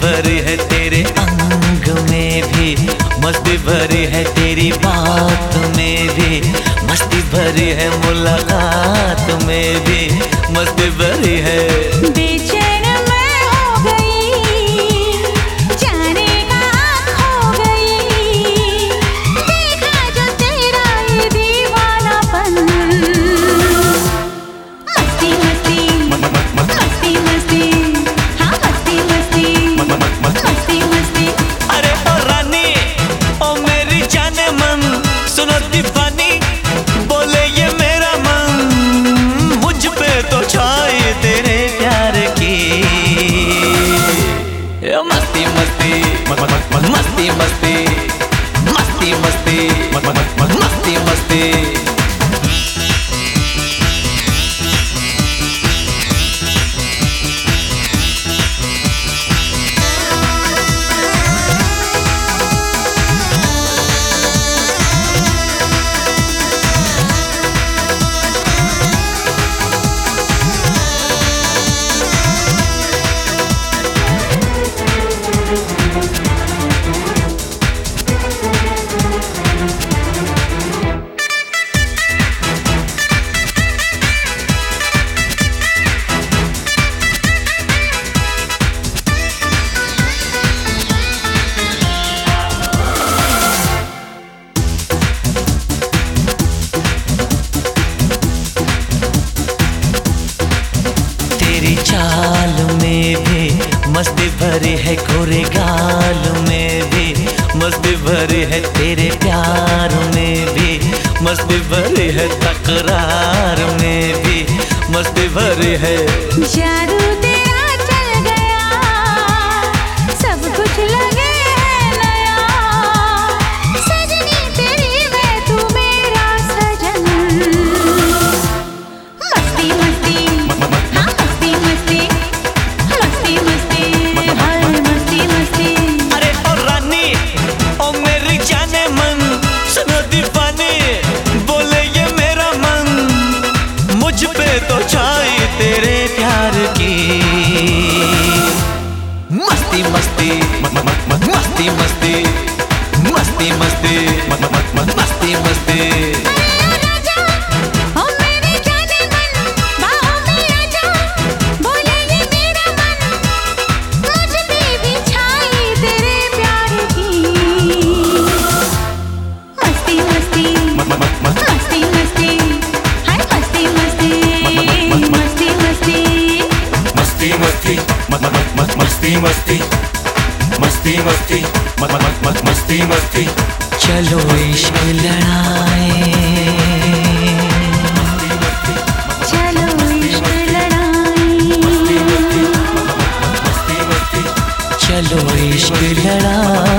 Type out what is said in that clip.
भरी है तेरे अंग में भी, मस्ती भरी है तेरी बात में भी, मस्ती भरी है मुलाकात में भी, मस्ती भरी है। बेचैन मैं हो गई, जाने का खो गई, देखा जो तेरा ये दीवानापन। मस्ती मस्ती मस्ती मस्ती, हाँ मस्ती मस्ती मस्ती मस्ती। अरे ओ रानी ओ मेरी जाने मन, सुनो दीवानी बोले ये मेरा मन, मुझ पे तो छाई तेरे प्यार की मस्ती मस्ती मस्ती मस्ती मस्ती मस्ती मस्ती मस्ती। चाल में भी मस्ती भरी है, गोरे गाल में भी मस्ती भरी है, तेरे प्यार में भी मस्ती भरी है, तकरार में भी मस्ती भरी है। जादू तेरा चल गया, सब कुछ लगे है नया, सजनी तेरी मैं तू मेरा सजन। मस्ती मस्ती हाँ मस्ती मस्ती मस्ती मस्ती हाय मस्ती मस्ती। अरे ओ रानी ओ मेरी जाने मन, सुनो दीवानी बोले ये मेरा मन, मुझ पे तो छाई तेरे प्यार की मस्ती मस्ती मस्ती मस्ती मस्ती मस्ती मस्ती मस्ती। मस्ती मस्ती मस्ती मस्ती मस्ती मस्ती। चलो इश्क लड़ाए, चलो इश्क लड़ाए, चलो इश्क लड़ाए।